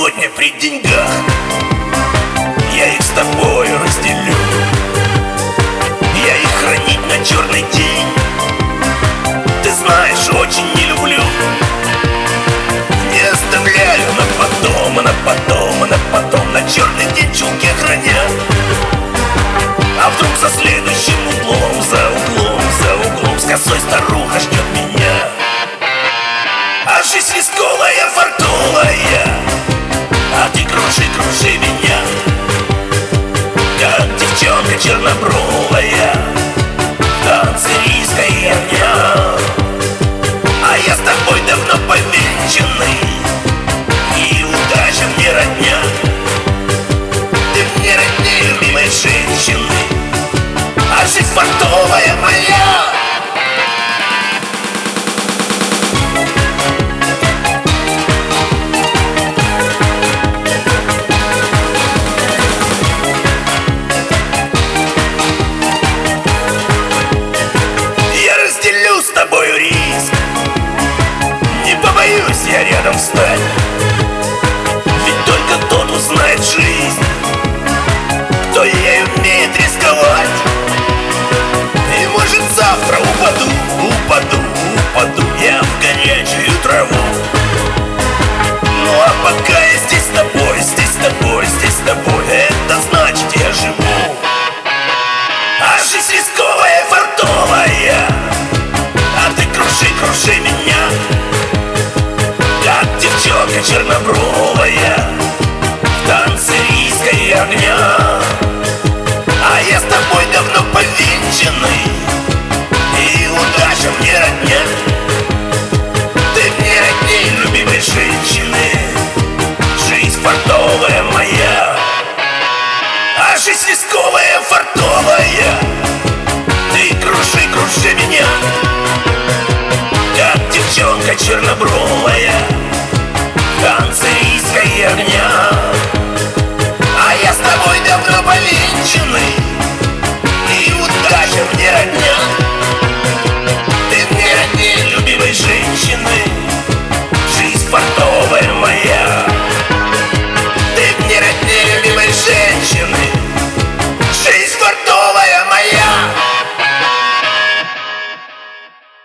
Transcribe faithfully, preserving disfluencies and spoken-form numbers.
сегодня при деньгах, я их с тобой разделю. Я их хранить на черный день, ты знаешь, очень не люблю. Не оставляю на потом, на потом, на потом, на черный день чулки храня. А вдруг за следующим углом, за углом, за углом с косой старуха ждет меня. А жизнь рисковая, фартовая, а ты кружи, кружи меня, как девчонка чернобровая в танце риска и огня. А я с тобой давно повенчанный, и удача мне родня. Ты мне роднее любимой женщины, а жизнь фартовая моя. С тобою риск, не побоюсь я рядом встать, ведь только тот узнает жизнь, кто ей умеет рисковать. И может завтра упаду, упаду, упаду я в горячую траву. Ну а пока я здесь с тобой, здесь с тобой, здесь с тобой, это значит я живу. А жизнь рисковая, фартовая, кружи, кружи меня, как девчонка чернобровая в танце риска и огня. А я с тобой давно повенчанный, и удача мне родня. Ты мне родней любимой женщины, жизнь фартовая моя. А жизнь рисковая, фартовая, ты кружи, кружи меня, как девчонка чернобровая